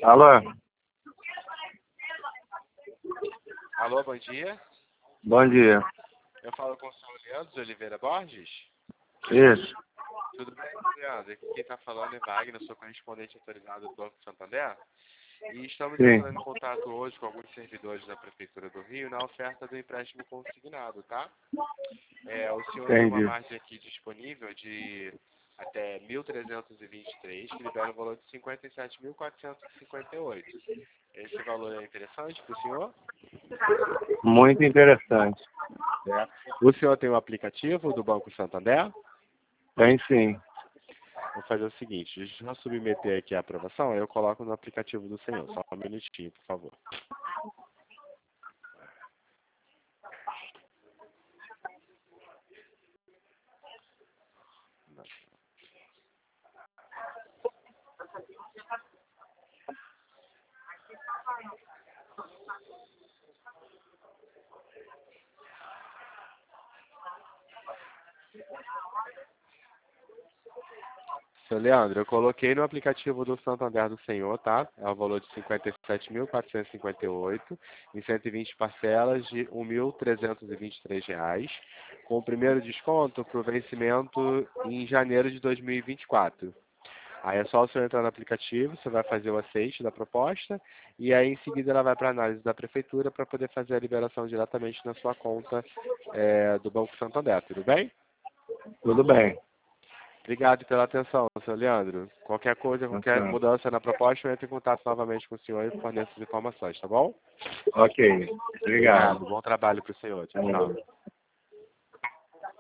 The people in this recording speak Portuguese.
Alô, Alô, bom dia. bom dia. Eu falo com o senhor Leandro de Oliveira Borges. Isso, Tudo bem, Leandro? Aqui quem está falando é Wagner, sou correspondente autorizado do Banco Santander. E estamos sim, entrando em contato hoje com alguns servidores da Prefeitura do Rio na oferta do empréstimo consignado, tá? O senhor tem uma entendi. margem aqui disponível de até 1.323, que libera o valor de 57.458. Esse valor é interessante para o senhor? Muito interessante. O senhor tem o aplicativo do Banco Santander? Tem sim. Vou fazer o seguinte, deixa eu submeter aqui a aprovação, aí eu coloco no aplicativo do senhor. Só um minutinho, por favor. Seu Leandro, eu coloquei no aplicativo do Santander do senhor, tá? É o valor de 57.458 em 120 parcelas de R$ 1.323, com o primeiro desconto para o vencimento em janeiro de 2024. Aí é só o senhor entrar no aplicativo, você vai fazer o aceite da proposta e aí em seguida ela vai para a análise da prefeitura para poder fazer a liberação diretamente na sua conta do Banco Santander, tudo bem? Tudo bem. Obrigado pela atenção, senhor Leandro. Qualquer coisa, qualquer Então, mudança na proposta, eu entro em contato novamente com o senhor e forneço as informações, tá bom? ok. Obrigado. Obrigado, bom trabalho para o senhor. Tchau, tchau.